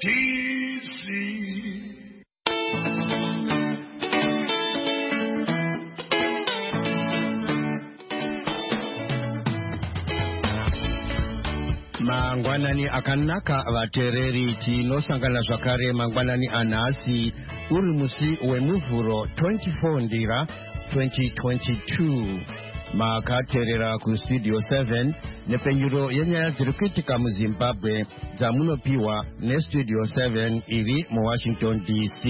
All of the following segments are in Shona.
DC. Mangwanani akanaka vatereri tinosangana zvakare mangwanani anhasi uri musi wemuvhuro 24 ndira 2022 makateerera kustudio 7 nepenyuro yenyaya dziri kuitika muzimbabwe dzamunopiwa nestudio 7 iri muwashington DC.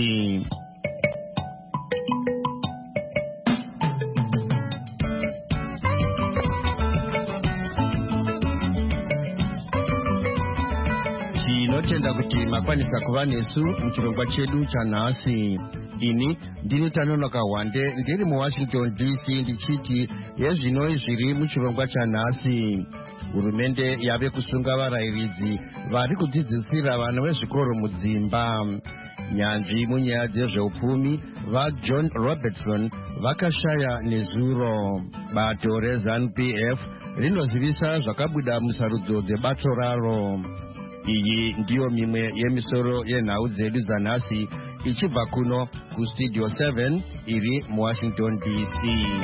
tinotenda kuti makwanisa kuva nesu muchirongwa chedu chanhasi. ini ndini Tanonoka Wande ndiri muwashington DC ndichiti yezvino zviri muchirongwa chanhasi. Hurumende yave kusunga varayiridzi vari kudzidzisira vana vezvikoro mudzimba. Nyanzvi munyaya dzezveupfumi vaJohn Robertson vakashaya nezuro. Bato reZANU-PF rinozivisa zvakabuda musarudzo dzebato raro. Iyi ndiyo mimwe yemisoro yenhau dzedu dzanhasi ichibva kuno kustudio 7 iri muwashington DC.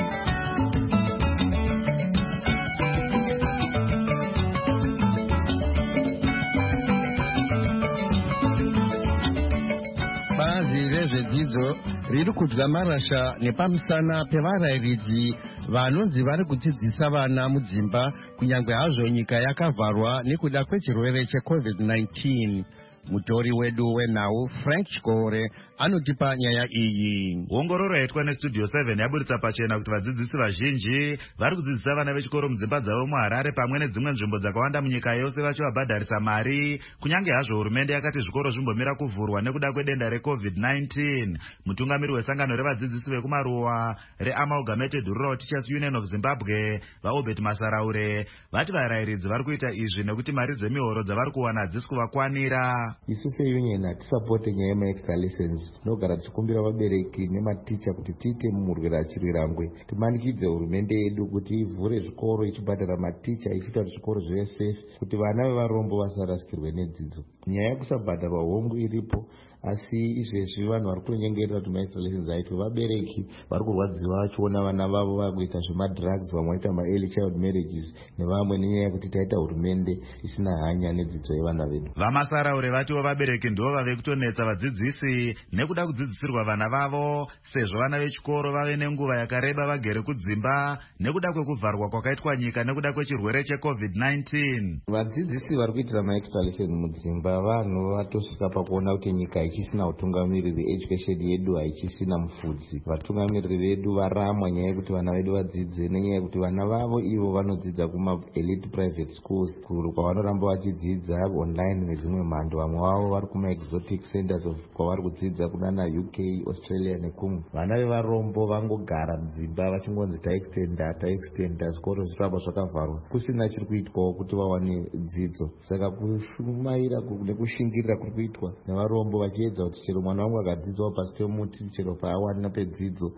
Bazi rezvedzidzo riri kudya marasha nepamusana pevarayiridzi vanonzi vari kudzidzisa vana mudzimba kunyange hazvo nyika yakavharwa nekuda kwechirwere cheCovid-19. Mutori wedu wenhau Frank Chikore anotipa nyaya iyi. Ongororo yaitwa nestudio 7 yaburitsa pachena kuti vadzidzisi vazhinji vari kudzidzisa vana vechikoro mudzimba dzavo muHarare pamwe nedzimwe nzvimbo dzakawanda munyika yose vachivabhadharisa mari, kunyange hazvo hurumende yakati zvikoro zvimbomira kuvhurwa nekuda kwedenda reCovid-19. Mutungamiri wesangano revadzidzisi vekumaruwa reAmalgamated Rural Teachers Union of Zimbabwe vaObert Masaraure vati varayiridzi vari kuita izvi nekuti mari dzemihoro dzavari kuwana hadzisi kuvakwanira. Isu seunion hatisapote nyaya yemaextra lessons. Tinogara tichikumbira vabereki nematicha kuti tiite murwira achirwirangwe timanikidze hurumende yedu kuti ivhure zvikoro ichibhadhara maticha ichiita kuti zvikoro zvive safe kuti vana vevarombo vasarasikirwe nedzidzo. Nyaya yekusabhadharwa hongu iripo, asi izvezvi vanhu vari kutonyengerera kuti maextra lessons aitwe. Vabereki vari kurwadziwa vachiona vana vavo vakuita zvemadrugs, vamwe vaita maearly child marriages nevamwe, nenyaya yekuti taita hurumende isina hanya nedzidzo yevana vedu. Vamasaraure vatiwo vabereki ndivo vave kutonetsa vadzidzisi nekuda kudzidzisirwa vana vavo, sezvo vana vechikoro vave nenguva yakareba vagere kudzimba nekuda kwekuvharwa kwakaitwa nyika nekuda kwechirwere cheCovid-19. Vadzidzisi vari kuitira maextra lessons mudzimba vanhu vatosvika pakuona kuti nyika ichisina utungamiriri, education yedu haichisina mufudzi. Vatungamiriri vedu varamwa nyaya yekuti vana vedu vadzidze, nenyaya yekuti vana vavo ivo vanodzidza kuma-elite private schools kwavanoramba vachidzidza online nedzimwe mhando. Vamwe vavo vari kuma-exotic centers kwavari kudzidza kunana UK, Australia nekumwe. Vana vevarombo vangogara mudzimba vachingonzi taextenda zvikoro zvitoramba zvakavharwa kusina chiri kuitwawo kuti vawane dzidzo. Saka kushumaira nekushingirira kuri kuitwa nevarombo vachiedza kuti chero mwana wangu akadzidzawo pasi pemuti chero paawana pedzidzo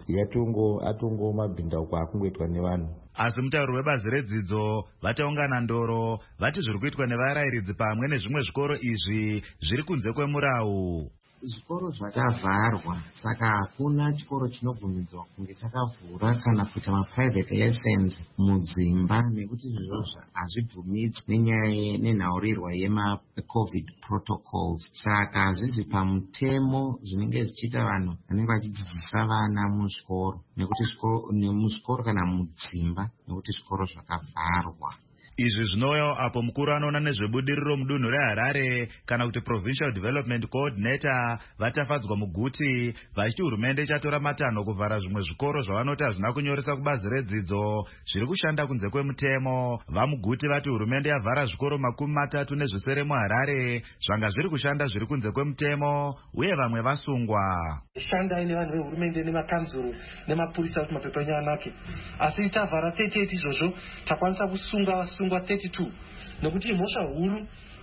atongo mabhindauko akungoitwa nevanhu. Asi mutauri webazi redzidzo vataungana ndoro vati zviri kuitwa nevarayiridzi pamwe nezvimwe zvikoro izvi zviri kunze kwemurau. Zvikoro zvakavharwa, saka hakuna chikoro chinobvumidzwa kunge chakavhura kana kuita maprivate lessons mudzimba, nekuti izvozvo hazvibvumidzwi nenyaya nenhaurirwa yemacovid protocols. Saka hazvisi pamutemo zvinenge zvichiita vanhu vanenge vachidzidzisa vana muzvikoro, nekuti muzvikoro kana mudzimba, nekuti zvikoro zvakavharwa. Izvi zvinouya apo mukuru anoona nezvebudiriro mudunhu reHarare kana kuti Provincial Development Coordinator vatafadzwa muguti vachiti hurumende ichatora matanho kuvhara zvimwe zvikoro zvavanoti hazvina kunyoresa kubazi redzidzo zviri kushanda kunze kwemutemo. Vamuguti vati hurumende yavhara zvikoro 30 nezvisere muHarare zvanga zviri kushanda zviri kunze kwemutemo, uye vamwe vasungwa. Shandai nevanhu vehurumende nemakanzuru nemapurisa kuti mapepa enyu anake, asi tavhara 38 izvozvo takwanisa kusunga 32 nekuti imhosva huru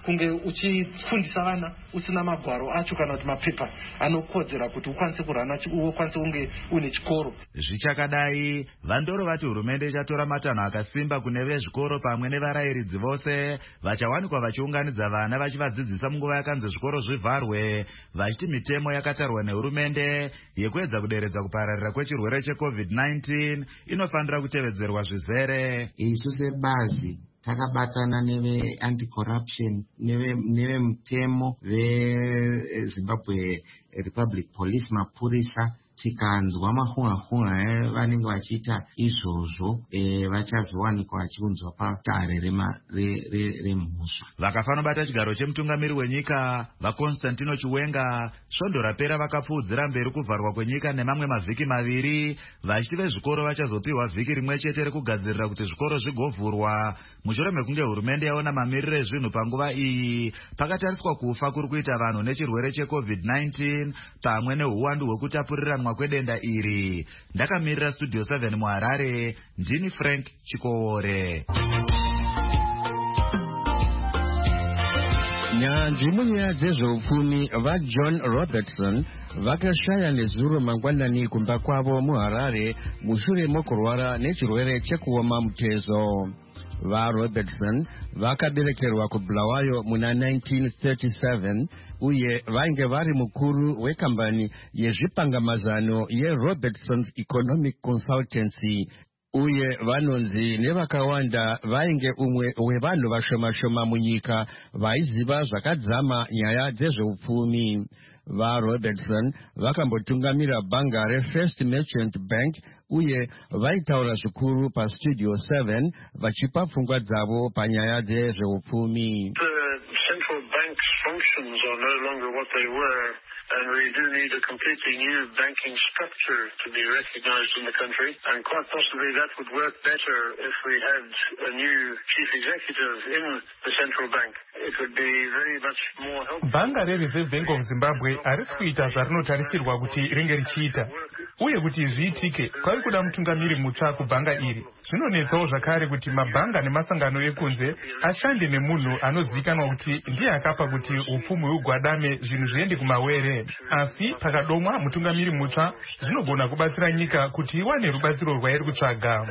kunge uchifundisa vana usina magwaro acho kana kuti mapepa anokodzera kuti ukwanise kurana ukwanise kunge une chikoro. Zvichakadai Vandoro vati hurumende ichatora matanho akasimba kune vezvikoro pamwe nevarairidzi vose vachawanikwa vachiunganidza vana vachivadzidzisa munguva yakanzi zvikoro zvivharwe, vachiti mitemo yakatarwa nehurumende yekuedza kuderedza kupararira kwechirwere cheCovid-19 inofanira kutevedzerwa zvizere. Isu sebazi takabatana neve anti-corruption neve mutemo veZimbabwe Republic Police mapurisa tikanzwa mahunga vanenge vachiita izvozvo vachazowanikwa vachiunzwa patare remhosva. Vakafanobata chigaro chemutungamiri wenyika vaConstantino Chiwenga svondo rapera vakapfuudzira mberi kuvharwa kwenyika nemamwe mavhiki maviri, vachiti vezvikoro vachazopiwa vhiki rimwe chete rekugadzirira kuti zvikoro zvigovhurwa mushure mekunge hurumende yaona mamiriro ezvinhu panguva iyi pakatariswa kufa kuri kuita vanhu nechirwere cheCovid-19 pamwe neuwandu hwekutapuriranwa kwedenda iri. Ndakamirira Studio 7 muHarare, ndini Frank Chikoore. Nyanzvi munyaya dzezveupfumi vaJohn Robertson vakashaya nezuro mangwanani kumba kwavo muHarare mushure mokurwara nechirwere chekuoma mutezo. VaRobertson vakaberekerwa kuBulawayo muna 1937 uye vainge vari mukuru wekambani yezvipangamazano yeRobertson's Economic Consultancy uye vanonzi nevakawanda vainge umwe wevanhu vashoma-shoma munyika vaiziva zvakadzama nyaya dzezveupfumi. VaRobertson vakambotungamira bhanga reFirst Merchant Bank uye vaitaura zvikuru paStudio 7 vachipa pfungwa dzavo panyaya dzezveupfumi. Central banks' functions are no longer what they were, and we do need a completely new banking structure to be recognized in the country, and quite possibly that would work better if we had a new chief executive in the central bank. It would be very much more helpful. Bhanga reReserve Bank of Zimbabwe harisi kuita zvarinotarisirwa kuti ringe richiita, uye kuti zviitike kwari kuda mutungamiri mutsva kubhanga iri. Zvinonetsawo zvakare kuti mabhanga nemasangano ekunze ashande nemunhu anozivikanwa kuti ndiye akapa kuti upfumi hugwadame zvinhu zviende kumawere. Asi pakadomwa mutungamiri mutsva zvinogona kubatsira nyika kuti iwane rubatsiro rwairi kutsvaga.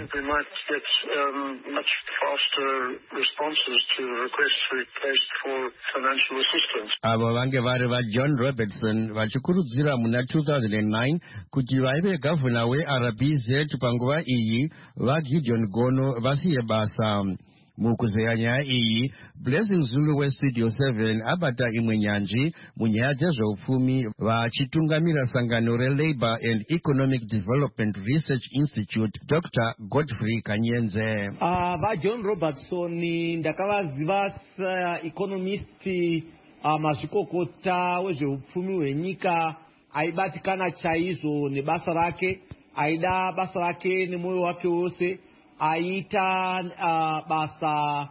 Avo vange vari vaJohn Robertson vachikurudzira muna 2009 kuti vaive gavhuna weRBZ panguva iyi vaGideon Gono vasiye basa. Mukuzeya nyaya iyi, Blessing Zulu weStudio 7 abata imwe nyanzvi munyaya dzezveupfumi vachitungamira sangano reLabour and Economic Development Research Institute Dr. Godfrey Kanyenze. VaJohn Robertson ndakavaziva economist mazvikokota wezveupfumi hwenyika aibatikana chaizvo nebasa rake, aida basa rake nemoyo wake wose, aita basa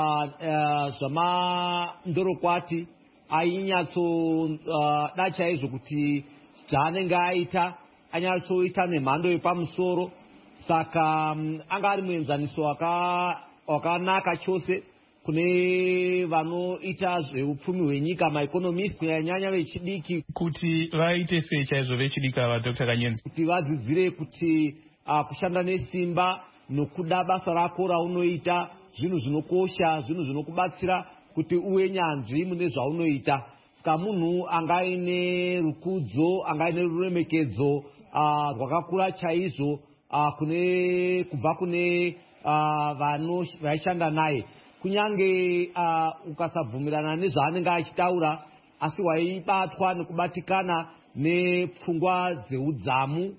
zvamandorokwati, ainyatsoda chaizvo kuti zvaanenge aita anyatsoita nemhando yepamusoro. Saka anga ari muenzaniso wakanaka chose kune vanoita zveupfumi hwenyika, maeconomist kunyanya vechidiki, kuti vaite sei chaizvo vechidiki ava Dr. Kanyenzi, kuti vadzidzire kuti kushanda nesimba nokuda basa rako raunoita zvinhu zvinokosha, zvinhu zvinokubatsira kuti uwe nyanzvi mune zvaunoita. Saka munhu angaine rukudzo, angaine ruremekedzo rwakakura chaizvo kubva kune vaishanda naye. Kunyange ukasabvumirana nezvaanenge achitaura, asi waibatwa nekubatikana nepfungwa dzeudzamu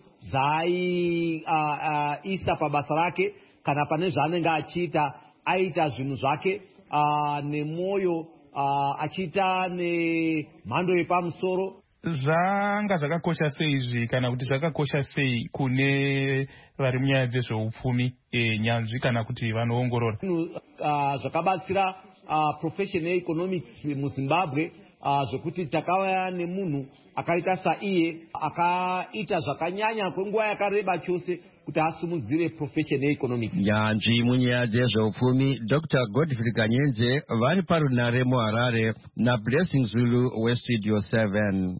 dzaiisa pabasa rake kana pane zvaanenge achiita. Aita zvinhu zvake nemwoyo, achiita nemhando yepamusoro. Zvanga zvakakosha sei izvi, kana kuti zvakakosha sei kune vari munyaya dzezveupfumi nyanzvi kana kuti vanoongorora? Zvakabatsira profession yeeconomics muZimbabwe, zvekuti takauya nemunhu akaita saiye, akaita zvakanyanya kwenguva yakareba chose kuti asimudzire profession yeeconomics. nyanzvi munyaya dzezveupfumi Dr. Godfrey Kanyenze vari parunare muHarare naBlessing Zulu weStudio 7.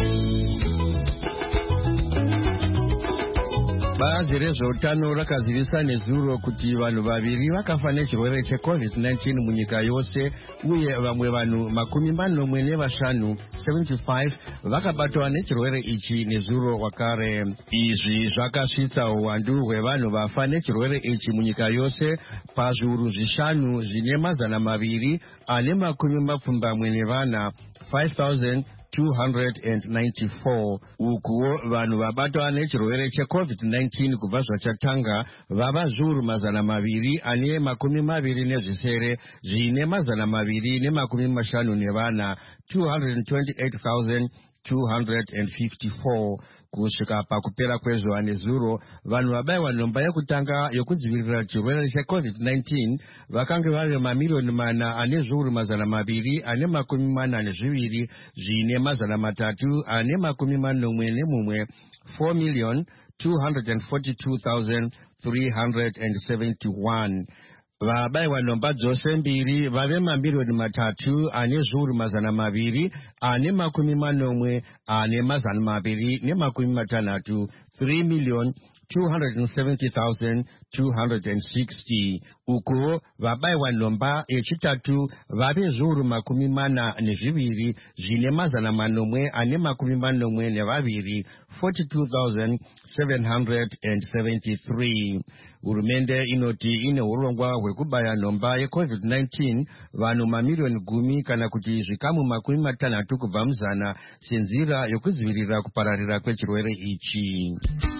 Bazi rezveutano rakazivisa nezuro kuti vanhu vaviri vakafa nechirwere cheCovid-19 munyika yose uye vamwe vanhu 45 75 vakabatwa nechirwere ichi nezuro wakare. Izvi zvakasvitsa uwandu hwevanhu vafa nechirwere ichi munyika yose pazviuru 5 zvine 224 5,294. ukuwo vanhu vabatwa nechirwere cheCovid-19 kubva zvachatanga vava zviuru 220 zvine 254 228,254. kusvika pakupera kwezuva nezuro vanhu vabayiwa nhomba yekutanga yokudzivirira chirwere cheCovid-19 vakange vari 4,242 zvine 341 4,242,371. vabayiwa nhomba dzose mbiri vave 3,240,260 3,270,260. ukuwo vabayiwa nhomba yechitatu vave zviuru 42 zvine 442 42,773. hurumende inoti ine urongwa hwekubaya nhomba yeCovid-19 vanhu 10,000,000 kana kuti zvikamu 60 kubva muzana senzira yokudzivirira kupararira kwechirwere ichi.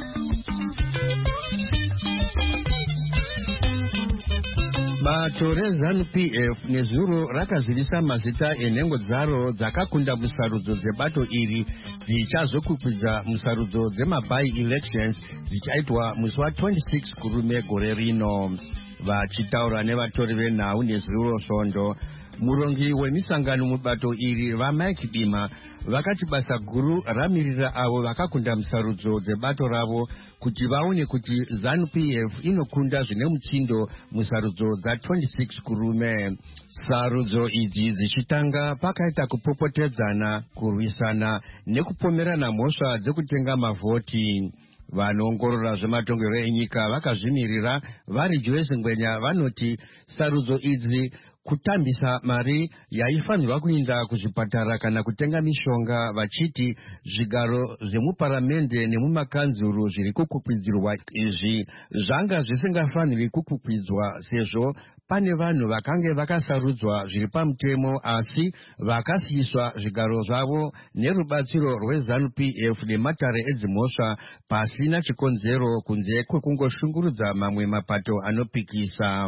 bato reZANU-PF nezuro rakazivisa mazita enhengo dzaro dzakakunda musarudzo dzebato iri dzichazokwikwidzwa musarudzo dzemabai elections dzichaitwa musi wa26 kurume gore rino. vachitaura nevatori venhau nezuro svondo murongi wemisangano mubato iri vaMike Dima vakati basa guru ramirira avo vakakunda musarudzo dzebato ravo kuti vaone kuti ZANU-PF inokunda zvine mutsindo musarudzo dza26 kurume. sarudzo idzi dzichitanga pakaita kupopotedzana, kurwisana nekupomerana mhosva dzekutenga mavhoti. vanoongorora zvematongero enyika vakazvimirira vari Joyce Ngwenya vanoti sarudzo idzi kutambisa mari yaifanirwa kuinda kuzvipatara kana kutenga mishonga, vachiti zvigaro zvemuparamende nemumakanzuru zviri kukwikwidzirwa izvi zvanga zvisingafaniri kukwikwidzwa sezvo pane vanhu vakange vakasarudzwa zviri pamutemo asi vakasiyiswa zvigaro zvavo nerubatsiro rweZANU-PF nematare edzimhosva pasina chikonzero kunze kwekungoshungurudza mamwe mapato anopikisa.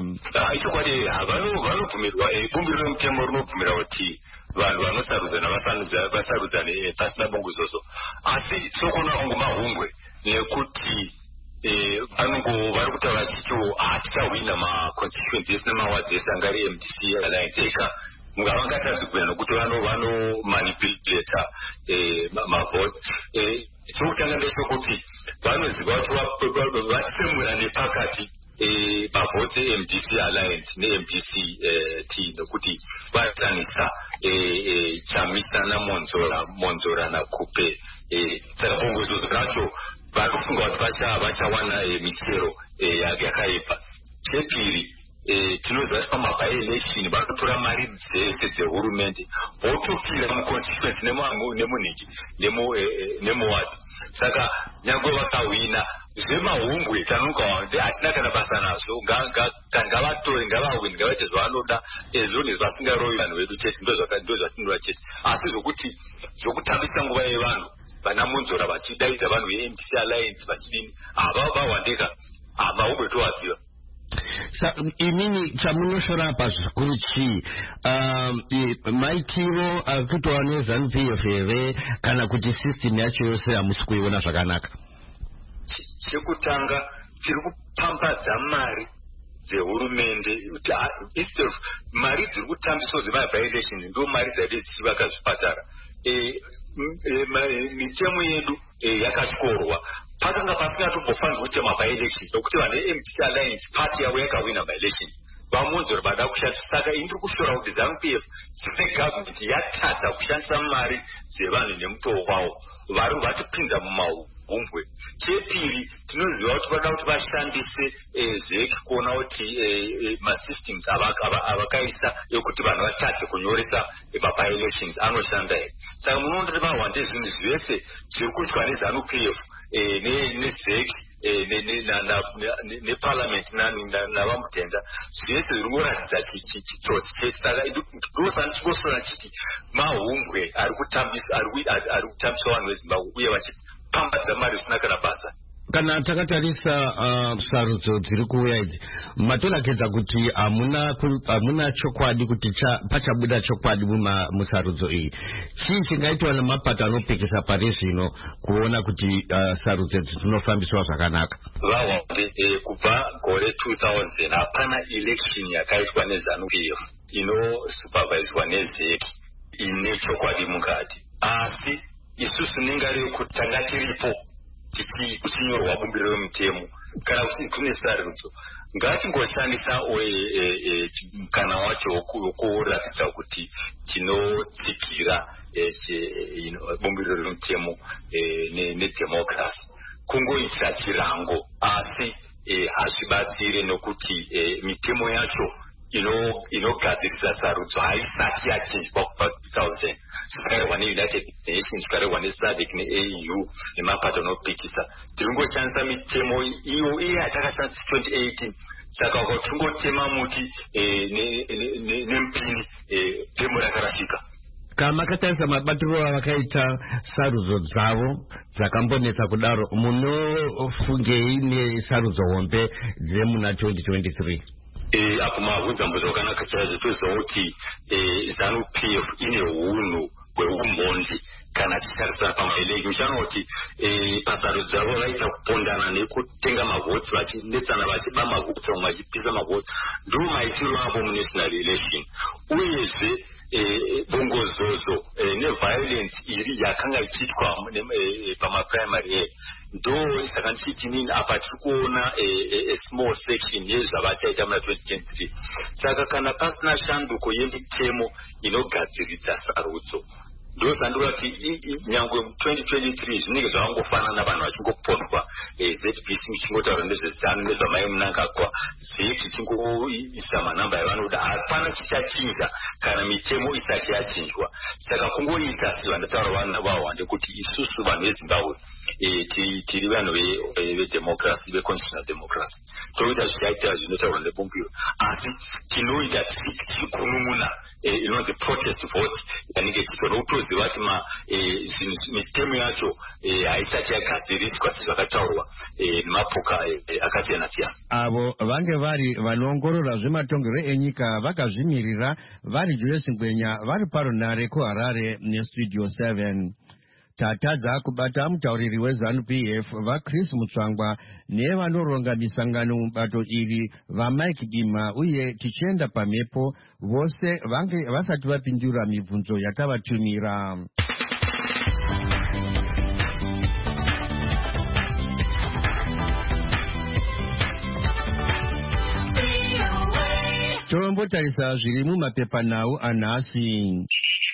vanobvumirwa bumbiro remutemo rinobvumira kuti vanhu vanosarudzana vasarudzane pasina bongozozo, asi sokona vangu mahungwe nekuti vari kutaura vachitiwo hatichahwina maconstituency ese nemawards ese angari MDC alliance eka vangatadzi kuya nokuti vanomanipulata mavhoti. chokutanga ndechekuti vanoziva kuti vatsemura nepakati mavhoti eMDC alliance neMDC T nokuti vatanisa chamisana monzora nakupe saka bongozozo racho varikufunga kuti vachawana misero yakaipa. chepiri tinoziva kuti pamabai election vanotora mari dzese dzehurumende votofira muconstituency nemunhingi nemuward. saka nyangwe vakahwina zvemahungwe tanonga hatina kana basa nazvo, ngavatore ngavahwini ngavaite zvavanoda ezvone zvasingarovi vanhu vedu chete ndozvatinoda chete, asi zvokutambisa nguva yevanhu vana munzora vachidaidza vanhu veMDC alliance vachidini havavawandeka mahungwe tovaziva. imini chamunoshora apa zvikuru chii maitiro akuitwa neZANU-PF here kana kuti system yacho yose hamusi kuiona zvakanaka? chekutanga tiri kupampadza mari dzehurumende instead of mari dziri kutambiswa dzemabi-election ndo mari dzaide dzichivaka zvipatara. mitemo yedu yakatyorwa pakanga pasingatombofanirwa kuita maby-election nokuti vane MDC Alliance party yavo yakawina by-election vamunzori vada kushandisa. Saka indiri kushora kuti ZANU-PF dzine government yatadza kushandisa mari dzevanhu nemutoo wavo vari vatipinza mumaumbwe. Chepiri tinoziva kuti vada kuti vashandise ZEC kuona kuti masystems avakaisa ekuti vanhu vatadze kunyoresa maby-elections anoshanda here. Saka munoona vahwande zvinhu zvese zviri kuitwa neZANU-PF neZEC neparliament navamutenda zvese zviri kuratidza chitsotsi chete. Saka ndosandichingoshora chiti mahumbwe ari kutambiswa vanhu veZimbabwe uye vachipambadza mari zvisina kana basa. Kana takatarisa sarudzo dziri kuuya idzi matorakidza kuti hamuna chokwadi kuti pachabuda chokwadi musarudzo iyi. Chii chingaitwa nemapato anopikisa pari zvino kuona kuti sarudzo idzi dzinofambiswa zvakanaka? Vahwande kubva gore 2000 hapana election yakaitwa neZANU-PF inosuperviswa neZEC ine chokwadi mukati. Asi isusu nengari yekuti tanga tiripo kuchinyorwa bumbiro remutemo kana kune sarudzo ngatingoshandisa mukana wacho wokuratidza kuti tinotsigira bumbiro remutemo nedemocracy kungoitira chirango asi hazvibatsire nokuti mitemo yacho inogadzirisa sarudzo haisati yachinjwa kubva 2000 zvikarehwa neUnited Nations zvikarehwa neSADC neAU nemapato anopikisa. Tiringoshandisa mitemo iyo yatakashandisa 2018. Saka ukatungotema muti nempini temo rakarashika. Kama katarisa mabatiro avakaita sarudzo dzavo dzakambonetsa kudaro munofungei nesarudzo hombe dzemuna 2023? Apo mabvunza mubvunzo wakanaka chaizvo. Toziva kuti ZANU-PF ine hunhu hweumbonzi kana tichitarisa pamaeleki. Muchanoti pasarudzo dzavo vaita kupondana nekutenga mavhotsi vachinetsana vachiba mavhotsi vamwe vachipisa mavhotsi. Ndo maitiro avo munational election. Uyezve bongozozo neviolence iri yakanga ichiitwa pamaprimary ndo saka ndichiti nini apa tiri kuona small section yezvavachaita muna 2023. Saka kana pasina shanduko yemitemo inogadziridza sarudzo ndozandoti nyangwe 2023 zvinenge zvavangofanana vanhu vachingopondwa ZBCichingotaura nezvezano nezvamai Mnangagwa ZEC ichingoisa manhamba yavanoda. Hapana chichachinja kana mitemo isati yachinjwa. Saka kungoita sevandotaura vahwande kuti isusu vanhu veZimbabwe tiri vanhu vedemocracy veconstitutional democracy toita zvichaita zvinotaurwa nebumbiro asi tinoita tiri kunun'una inonzi protest vote yanenge ichiitwa nokutoziva kuti mitemo yacho haisati yagadziriswa sezvakataurwa nemapoka akasiyana siyana. Avo vange vari vanoongorora zvematongero enyika vakazvimirira vari Julius Ngwenya vari parunare kuHarare nestudio 7. Tatadza kubata mutauriri weZANU-PF vaChris Mutsvangwa nevanoronga misangano mubato iri vaMike Dima uye tichienda pamhepo vose vange vasati vapindura mibvunzo yatavatumira. Tombotarisa zviri mumapepanhau anhasi.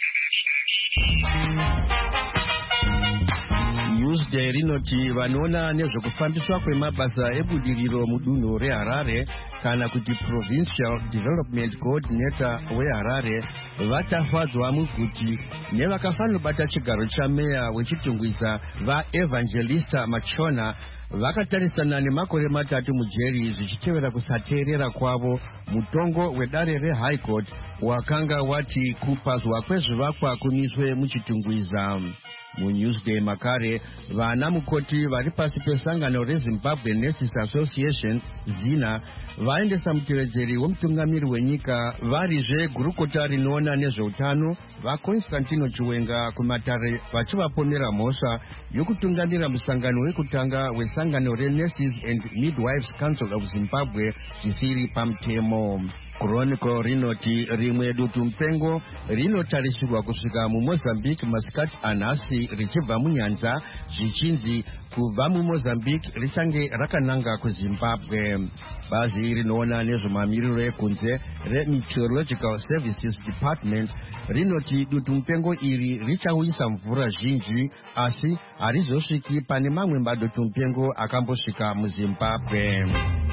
Newsday rinoti vanoona nezvekufambiswa kwemabasa ebudiriro mudunhu reHarare kana kuti Provincial Development Coordinator weHarare vatafadzwa muguti nevakafanobata chigaro chameya wechitungwiza vaEvangelista Machona vakatarisana nemakore 3 mujeri zvichitevera kusateerera kwavo mutongo wedare reHigh Court wakanga wati kupazwa kwezvivakwa kumiswe muchitungwiza. MuNewsday makare vana mukoti vari pasi pesangano reZimbabwe Nurses Association ZINA vaendesa mutevedzeri wemutungamiri wenyika varizve gurukota rinoona nezveutano vaConstantino Chiwenga kumatare vachivapomera mhosva yokutungamira musangano wekutanga wesangano reNurses and Midwives Council of Zimbabwe zvisiri pamutemo. Chronicle rinoti rimwe dutu mpengo rinotarisirwa kusvika muMozambique masikati anhasi richibva munyanza zvichinzi kubva muMozambique richange rakananga kuZimbabwe. Bazi rinoona nezvemamiriro ekunze reMeteorological Services Department rinoti dutu mpengo iri richauyisa mvura zhinji asi harizosviki pane mamwe madutu mpengo akambosvika muZimbabwe.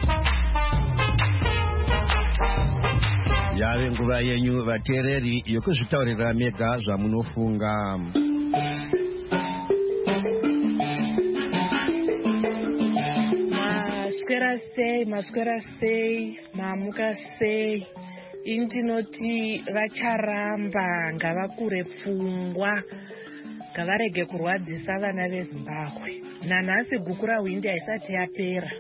Yave nguva yenyu vateereri yokuzvitaurira mega zvamunofunga. Maswera sei, mamuka sei. Indinoti vacharamba ngavakure pfungwa, ngavarege kurwadzisa vana veZimbabwe. Nanhasi guku rahwindi haisati yapera.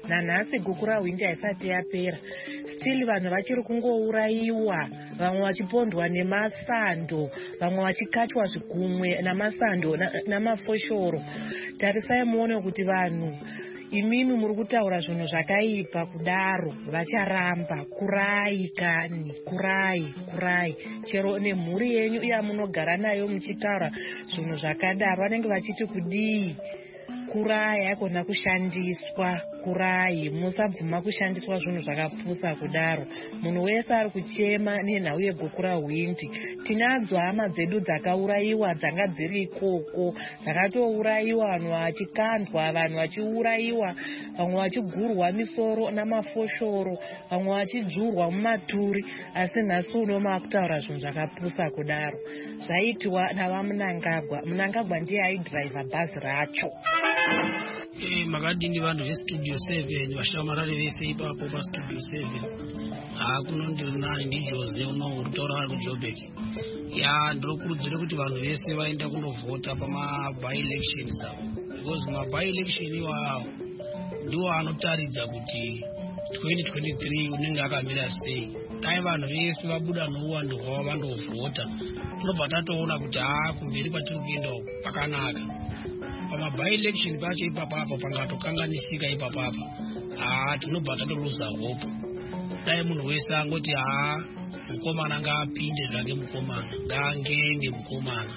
Still vanhu vachiri kungouraiwa, vamwe vachipondwa nemasando, vamwe vachikatwa zvigunwe namasando namafoshoro. Tarisai muone kuti vanhu imimi muri kutaura zvinhu zvakaipa kudaro, vacharamba. Kurai kani, kurai. Chero nemhuri yenyu yamunogara nayo muchitaura zvinhu zvakadaro vanenge vachiti kudii. Kurai haikona kushandiswa, kurai. Musabvuma kushandiswa zvinhu zvakapusa kudaro. Munhu wese ari kuchema nenhau yeguku rahwindi. Tinadzo hama dzedu dzakauraiwa dzanga dziri ikoko, dzakatouraiwa, vanhu vachikandwa, vanhu vachiuraiwa, vamwe vachigurwa misoro namafoshoro, vamwe vachidzurwa mumaturi. Asi nhasi uno makutaura zvinhu zvakapusa kudaro. Zvaitiwa navaMunangagwa. Munangagwa ndiye aidhiraivha bhazi racho. Makadini vanhu vestudio 7 vashamarari vese ipapo pastudio 7 kunondiri nani ndiJose uno uritaura vari kuJoburg. Ndinokurudzira kuti vanhu vese vaenda kundovhota pama-by-elections avo, because ma-by-election iwawo ndiwo anotaridza kuti 2023 unenge akamira sei. Dai vanhu vese vabuda nouwandu hwavo vandovhota, tinobva tatoona kuti kumberi kwatiri kuenda pakanaka. Pama-by-election pacho ipapapo pangatokanganisika ipapapa, tinobva tatoluza hope. Dai munhu wese angoti mukomana ngaapinde zvake, mukomana ngaangende mukomana.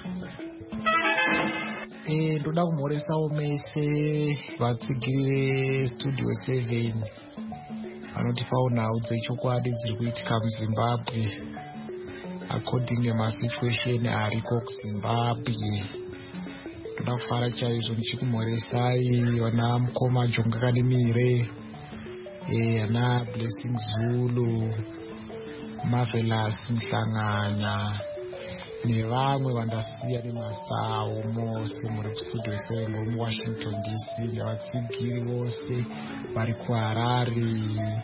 Ndoda kumhoresawo mese vatsigiri vestudio 7 vanotipawo nhau dzechokwadi dziri kuitika muZimbabwe according nemasituation ariko kuZimbabwe. Ndoda kufara chaizvo ndichikumhoresai vana Mukoma Jonga Kadimire, ana Blessing Zulu, Marvelous Mhlanganya nevamwe vandasiya nemasawo mose muri kustudio 7 muWashington DC, nevatsigiri vose vari kuHarare,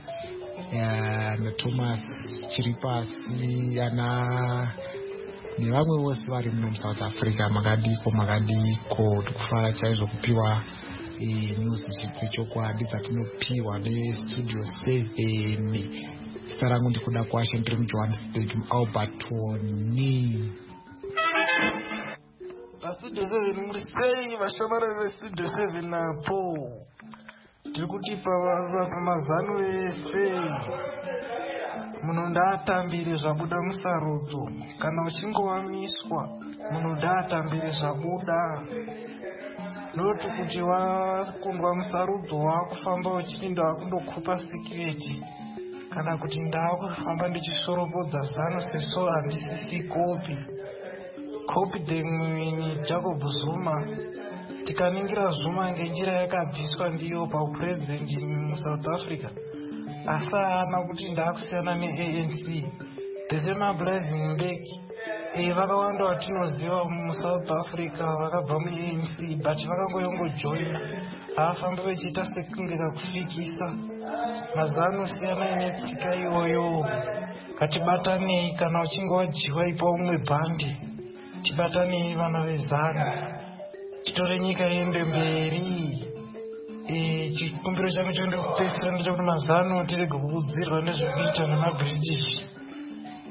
naThomas Chiripasi, nevamwe vose vari muno muSouth Africa. Makadiko tikufara chaizvo kupiwa news dzechokwadi dzatinopiwa nestudio 7. Zita rangu ndikuda kwashe, ndiri muJohannesburg muAlbertoni. Studio 7 muri sei vashamarari vestudio 7 napo tiri kutipa mazano ese. Munhu ndaatambire zvabuda musarudzo, kana uchingowamiswa munhu ndaatambire zvabuda. Noti kuti wakundwa musarudzo wakufamba uchipinda wakundokupa sikireti, kana kuti ndaakufamba ndichisoropodza zano seso handisisi kopi demwini Jacob Zuma. Tikaningira Zuma ngenjira yakabviswa ndiyo paupurezidendi muSouth Africa, asi haana kuti ndaakusiyana neANC. Tese maBlessing Mbeki vakawanda vatinoziva muSouth Africa vakabva muANC, but vakangoyongojoina, havafamba vechiita sekunge kakufikisa. Mazano siyana netsika iyoyo. Katibatanei kana uchinge wajiwa ipa umwe bhandi, tibatanei vana vezano, titore nyika iende mberi. Chikumbiro changu choende kupesera ndechekuti mazano tirege kukudzirwa nezvekuita nemaBritish.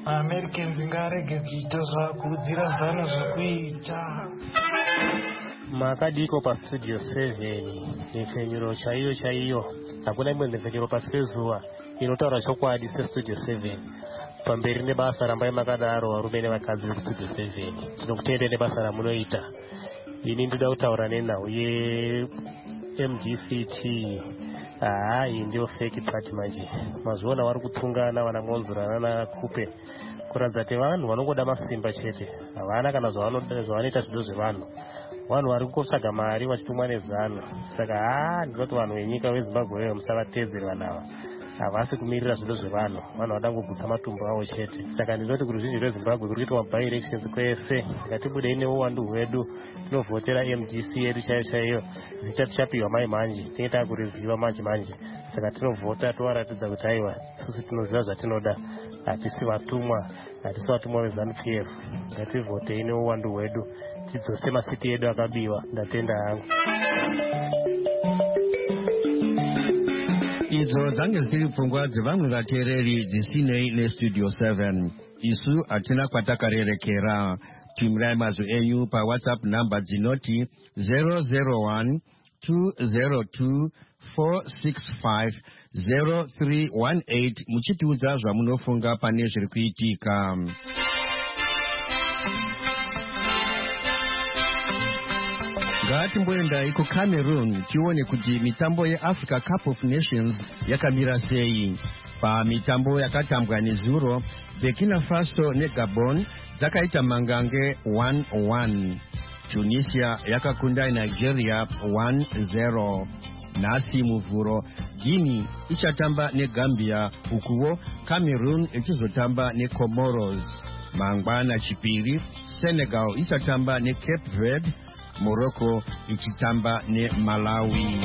MaAmericans ngarege kuita zvakudzira zano zvekuita. makadiko pastudio 7 nhefenyuro chaiyo hakuna imwe nhefenyuro pasi pezuva inotaura chokwadi sestudio 7 pamberi nebasa rambai makadaro varume nevakadzi vekustudio 7 tinokutendera nebasa ramunoita. Ini ndoda kutaura nenhau ye-MGCT. Iyi ndio fake party manje. Mazviona vari kutungana vana Mozura nana Kupe kuratidza kuti vanhu vanongoda masimba chete, havana kana zvavanoita zvido zvevanhu. Vanhu vari kukotsvaga mari vachitumwa nezano. Saka ndinoti vanhu venyika veZimbabwe veyo musavatedzera vanhu ava. Havasi kumirira zvido zvevanhu, vanhu vada kungogutsa matumbu avo chete. Saka ndinoti kuruzhinji rweZimbabwe kuri kuitwa by elections kwese, ngatibudei neuwandu hwedu tinovhotera MDC yedu chaiyo zita tichapiwa mai manje, tinenge takuriziva manje. Saka tinovhota tovaratidza kuti aiwa isusu tinoziva zvatinoda, hatisi vatumwa veZANU-PF. Ngativhotei neuwandu hwedu tidzose masiti edu akabiwa. Ndatenda hangu. Idzo dzange dziri pfungwa dzevamwe vateereri dzisinei nestudio 7. Isu hatina kwatakarerekera. Tumirai mazwi enyu paWhatsApp namba dzinoti 001 202 465 0318 muchitiudza zvamunofunga pane zviri kuitika. Ngatimboendai kuCameroon tione kuti mitambo yeAfrica Cup of Nations yakamira sei. Pamitambo yakatambwa nezuro, Burkina Faso neGabon dzakaita mangange 1-1. Tunisia yakakunda Nigeria 1-0. Nhasi muvhuro, Guinea ichatamba neGambia, ukuwo Cameroon ichizotamba neComoros. Mangwana chipiri, Senegal ichatamba neCape Verde, Morocco ichitamba neMalawi.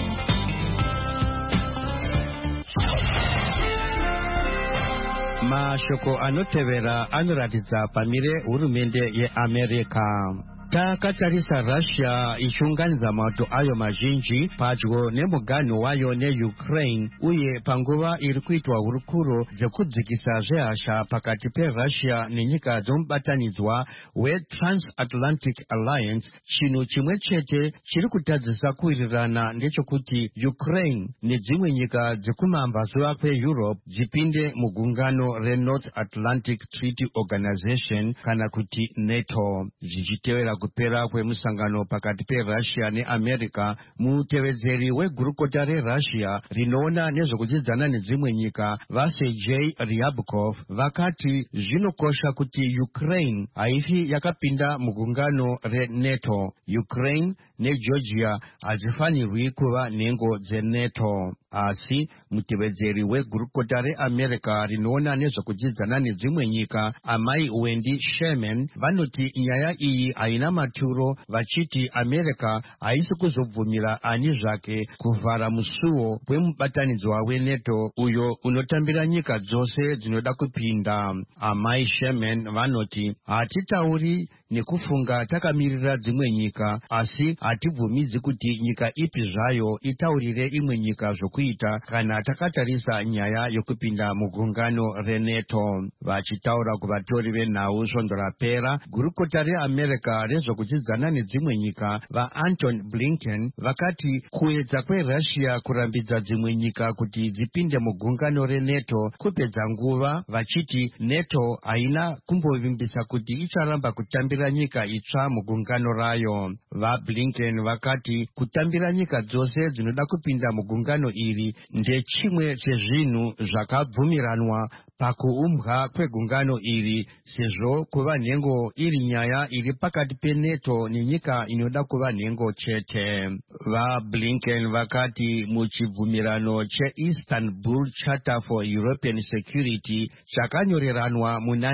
Mashoko anotevera anoratidza pamire hurumende yeAmerica. Takatarisa Russia ichiunganidza mato ayo mazhinji padyo nemuganhu wayo neUkraine, uye panguva iri kuitwa hurukuro dzekudzikisa zvehasha pakati peRussia nenyika dzomubatanidzwa weTransatlantic Alliance, chinhu chimwe chete chiri kutadzisa kuwirirana ndechekuti Ukraine nedzimwe nyika dzekumamvazuva kweEurope dzipinde mugungano reNorth Atlantic Treaty Organization kana kuti NATO. Zvichitevera kupera kwemusangano pakati peRussia neAmerica, mutevedzeri wegurukota reRussia rinoona nezvekudzidzana nedzimwe nyika vaSergei Ryabkov vakati zvinokosha kuti Ukraine haifi yakapinda mugungano reNATO. Ukraine neGeorgia hadzifanirwi kuva nhengo dzeNATO. Asi mutevedzeri wegurukota reAmerica rinoona nezvekudzidzana nedzimwe nyika amai Wendy Sherman vanoti nyaya iyi haina maturo, vachiti America haisi kuzobvumira ani zvake kuvhara musuwo wemubatanidzwa weNATO uyo unotambira nyika dzose dzinoda kupinda. Amai Sherman vanoti hatitauri nekufunga takamirira dzimwe nyika, asi hatibvumidzi kuti nyika ipi zvayo itaurire imwe nyika zvokuita kana takatarisa nyaya yokupinda mugungano reNATO. Vachitaura kuvatori venhau svondo rapera, gurukota reAmerica rezvokudzidzana nedzimwe nyika vaAnton Blinken vakati kuedza kweRussia kurambidza dzimwe nyika kuti dzipinde mugungano reNATO kupedza nguva, vachiti NATO haina kumbovimbisa kuti icharamba kutambira nyika itsva mugungano rayo. VaBlinken vakati kutambira nyika dzose dzinoda kupinda mugungano iri ndechimwe chezvinhu zvakabvumiranwa pakuumbwa kwegungano iri, sezvo kuva nhengo iri nyaya iri pakati peNATO nenyika inoda kuva nhengo chete. VaBlinken vakati muchibvumirano cheIstanbul Charter for European Security chakanyoreranwa muna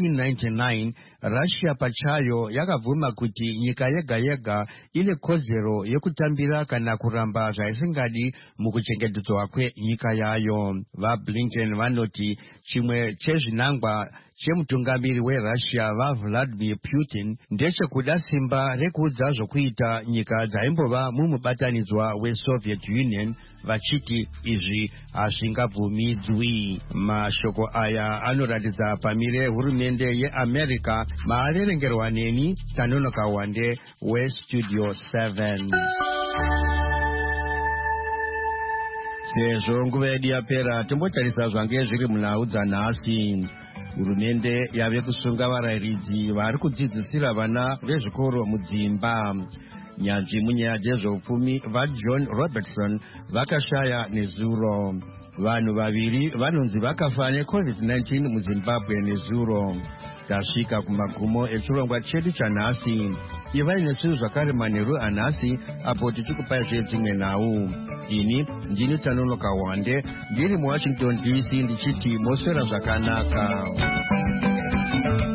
1999, Russia pachayo yakabvuma kuti nyika yega yega ine kodzero yekutambira kana kuramba zvaisingadi mukuchengetedzwa kwenyika yayo. VaBlinken vanoti chimwe chezvinangwa chemutungamiri weRussia vaVladimir Putin ndechekuda simba rekuudza zvokuita nyika dzaimbova mumubatanidzwa weSoviet Union vachiti izvi hazvingabvumidzwi. Mashoko aya anoratidza pamire hurumende yeAmerica. Maaverengerwa neni Tanonoka Wande weStudio 7. Sezvo nguva yedu yapera, tombotarisa zvange zviri munhau dzanhasi. Hurumende yave kusunga varayiridzi vari kudzidzisira vana vezvikoro mudzimba. Nyanzvi munyaya dzezveupfumi vaJohn Robertson vakashaya nezuro. Vanhu vaviri vanonzi vakafa neCovid-19 muZimbabwe nezuro. Tasvika kumagumo echirongwa chedu chanhasi. Ivai nesu zvakare manheru anhasi apo tichikupai zvedzimwe nhau. Ini ndini Tanonoka Wande ndiri muWashington DC ndichiti moswera zvakanaka.